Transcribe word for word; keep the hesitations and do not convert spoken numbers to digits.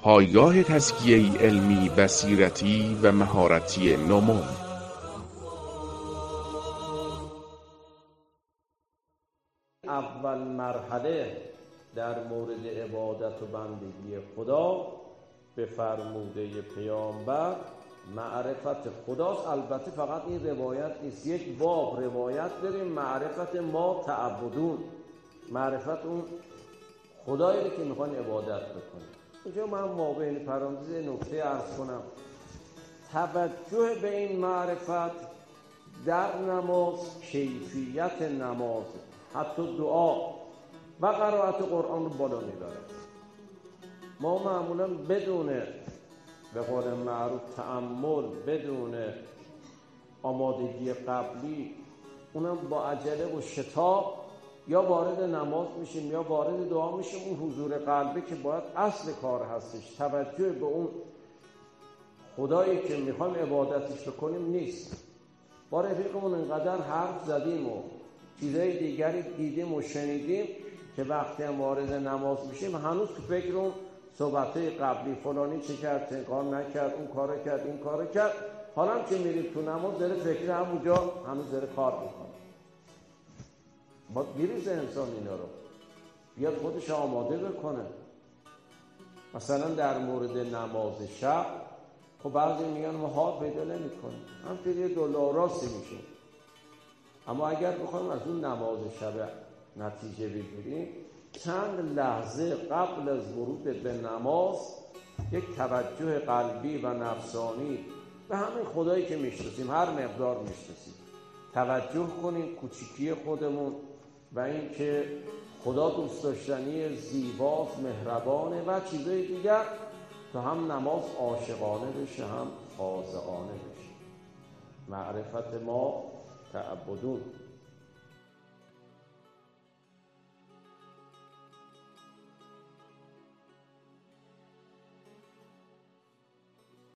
پایگاه تزکیه علمی، بصیرتی و مهارتی نومون. اول مرحله در مورد عبادت و بندگی خدا به فرموده پیامبر معرفت خداست. البته فقط این روایت نیست، یک باب روایت داریم معرفت ما تعبدون، معرفت اون خدایی که میخوان عبادت بکنیم. اینجا من ما بین پرانتز نکته عرض کنم، توجه به این معرفت در نماز کیفیت نماز، حتی دعا و قرائت قرآن رو بالا میبره. ما معمولا بدون به قول معروف تأمل، بدون آمادگی قبلی، اونم با عجله و شتاب یا وارد نماز میشیم یا وارد دعا میشیم. اون حضور قلبی که باید اصل کار هستش، توجه به اون خدایی که میخوایم عبادتش بکنیم نیست. با رفیقمون انقدر حرف زدیم و چیزای دیگری دیدیم و شنیدیم که وقتی هم وارد نماز میشیم هنوز تو فکر اون صحبتای قبلی، فلانی چه کرد، چه کار نکرد، اون کارو کرد، این کارو کرد. حالا که میریم تو نماز داره فکر همونجا هنوز داره کار میکنه. ما بیریز انسان اینا رو بیاد خودش آماده بکنه. مثلا در مورد نماز شب، خب بعضی میگن ما حال پیدا نمی‌کنیم، هم پیدا دلار راستی میشه. اما اگر بخوایم از اون نماز شب نتیجه بگیریم، چند لحظه قبل از ورود به نماز یک توجه قلبی و نفسانی به همین خدایی که میشناسیم، هر مقدار میشناسیم، توجه کنیم کوچیکی خودمون و این که خدا دوست داشتنی، زیباست، مهربانه و چیزای دیگر، تا هم نماز عاشقانه بشه هم خاضعانه بشه. معرفت ما تعبدون.